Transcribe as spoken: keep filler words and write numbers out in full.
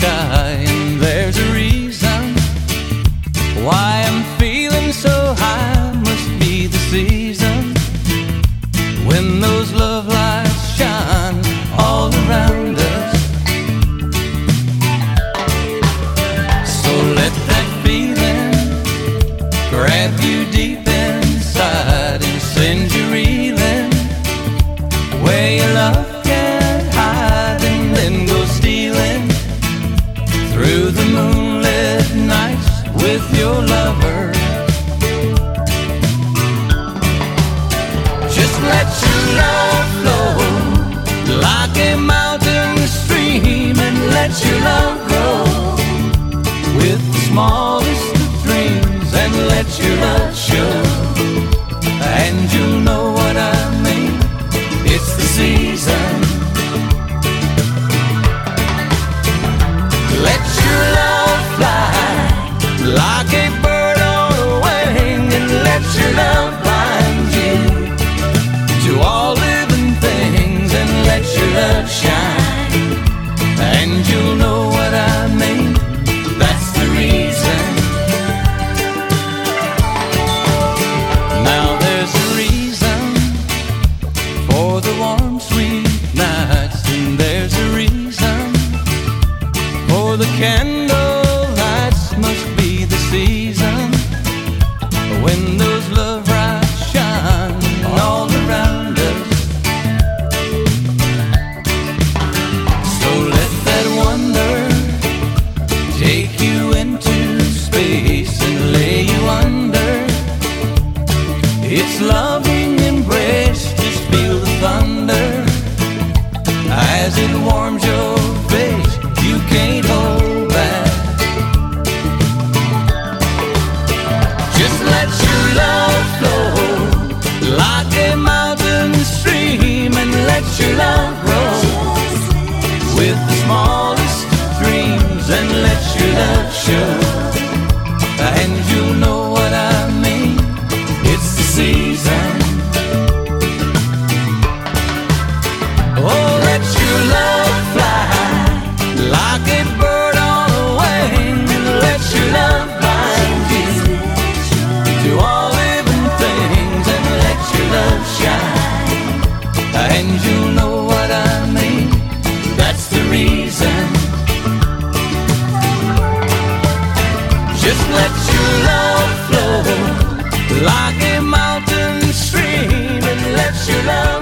sky, and there's a reason why I'm feeling so high. Must be the season when those love lights shine all around us. So let that feeling grab you deep inside and send you reeling where your love can't hide, and then go stealing through the moonlit nights with your lover. Just let your love flow like a mountain stream, and let your love grow with the smallest of dreams, and let your love show, and you'll know what I mean. It's the season. Let your love fly like a bird on a wing, and let your love bind you to all living things, and let your love shine, and you'll know what I mean. That's the reason. Now there's a reason for the warm, sweet nights, and there's a reason for the candle lights. Must be the season when those love lights shine all around us. So let that wonder take you into space and lay you under its loving embrace. Just feel the thunder as it warms your face. You can't hold back. Just let your love flow like a mountain stream, and let your love grow with the smallest of dreams, and let your love show, and you'll know what I mean. It's the season. Oh, let your love fly like a bird on a wing, and let your love bind you to all living things, and let your love shine, and you'll know what I mean. That's the reason. Just let your love flow like a mountain stream, and let your love